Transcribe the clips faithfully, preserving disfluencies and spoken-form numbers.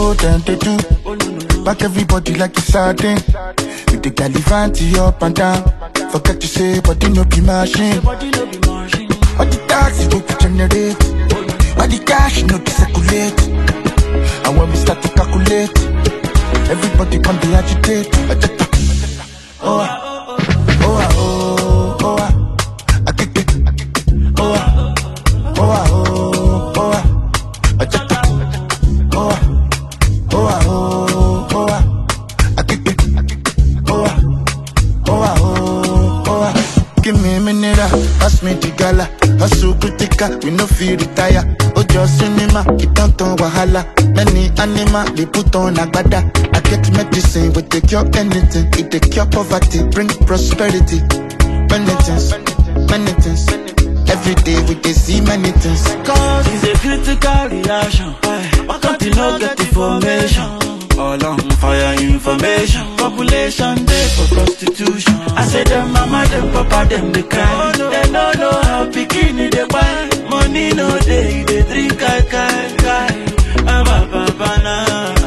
oh, them they do. Back everybody like it's sardine. With the Galivanti up and down. Forget to say, body no be machine. All the taxes go to generate. All the cash no to circulate. And when we start to calculate, everybody come to agitate. Oh, ah, oh, ah, oh, oh, ah. I kick it. Oh, ah, oh, ah, oh, oh, ah. I check it. Oh, ah, oh, ah, oh, oh, ah. I kick it. Oh, ah, oh, ah, oh, oh, ah. Give me a minute, pass me the gala. Hustle critical, we no feel retire. Ojo cinema, it don't turn wahala. Many animal, they put on agbada. I get medicine, we take cure anything. It take cure poverty, bring prosperity. Many things, many things. Every day we can see many things. Cause it's a critical reaction. Why can't you not get information? All on fire information. Population day for prostitution. I say them mama, them papa, them they cry. They don't know how bikini they buy. Money no day, they drink kai kai kai. Aba papa na.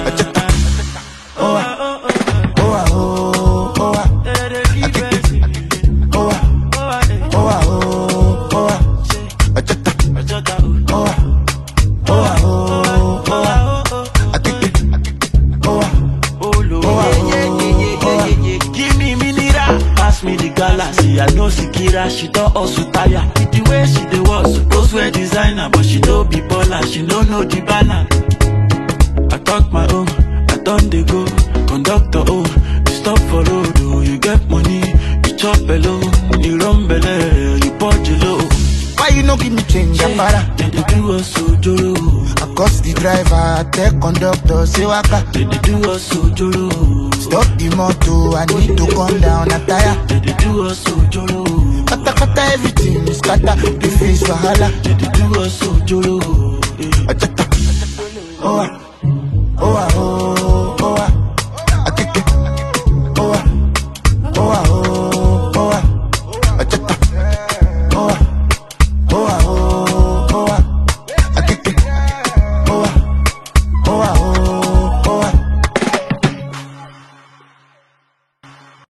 Oh ah, oh ah, oh oh ah. I kick it. Oh ah, oh ah, oh oh ah. Achata, achata. Oh ah, oh ah, oh oh ah. I kick it. Oh ah, oh ah, give me mineral, pass me the galaxy. I know Sikira, she don't also tire. With the way she dey walk, suppose wear designer, but she don't be baller, she don't know the banner. I talk my own, I done they go. Conductor, oh, you stop for road, oh, you get money, you chop alone, you run belly, you punch low. Why you no give me change, Ambara? They dey do us so joro. I cost the driver, I tell conductor, say waka. They dey do us so joro. Stop the motor, I need to come down a tire. They dey do us so joro. Kata kata everything is kata, the face wahala. They dey do us so joro. Achata, oh ah, oh ah, oh.